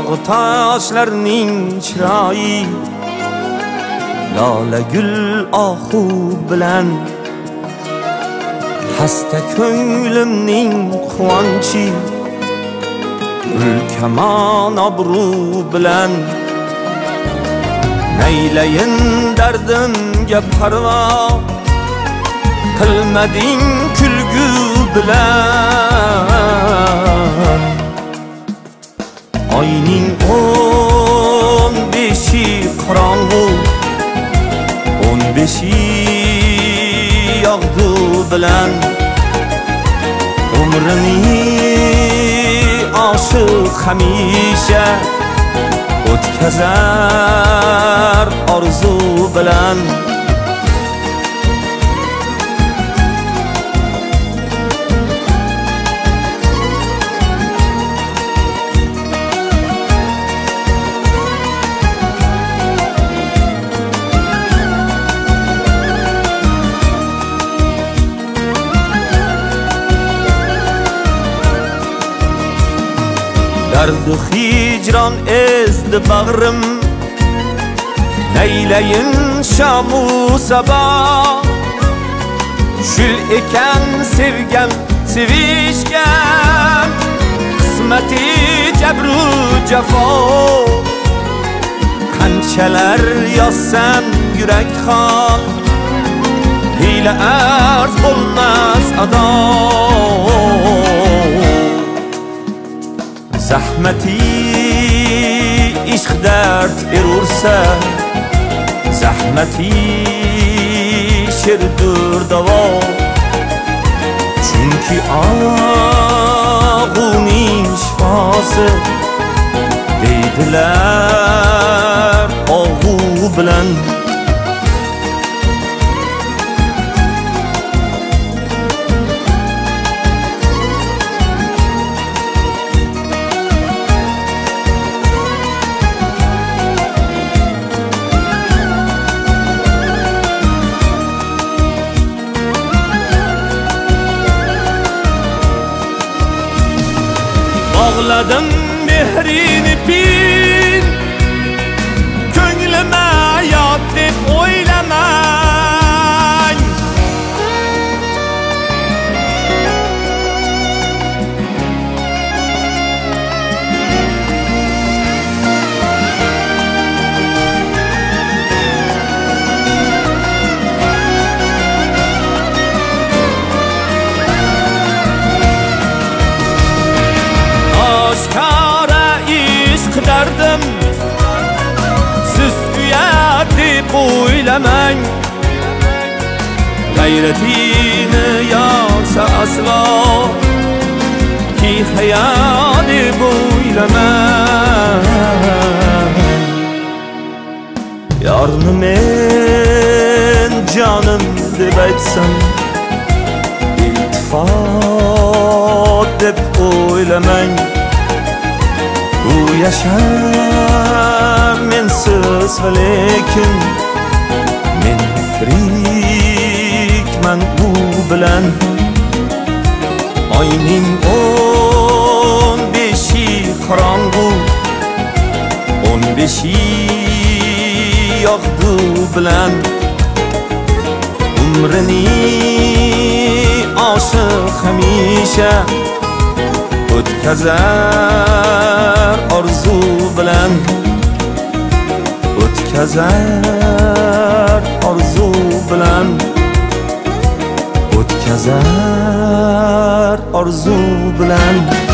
tog' toshlarning chiroyi lola gul ohu bilan hasta ko'nglimning quvonchi ulkamon obro' bilan naylayin dardimga parvo qilmading kulgu bilan oyning 15 qorong'u 15 yog'du bilan umrini oshiq hamisha o'tkazar orzu bilan dardu hicran ezdi bag'rim naylayin shamu sabah shul ekan sevgan sevishgan qismati jabru jafo qanchalar yozsam yurak xon hiyla arz bo'lmas ado zahmati ishq dard erursa zahmati sherdur davo chunki og'uning shifosi deydilar og'u bilan Ağladım mehrini pin Könlüme yat deb oylamay Derdim siz uyat deb o'ylamang g'ayratini yorsa aslo ki hayot deb o'ylamang yorni men jonim deb aytsam iltifot deb o'ylamang u yashar mensiz lekin men tirikman u bilan oyning 15 qorong'u 15 yog'du bilan umrini oshiq hamisha o'tkazar orzu bilan o'tkazar orzu bilan o'tkazar orzu bilan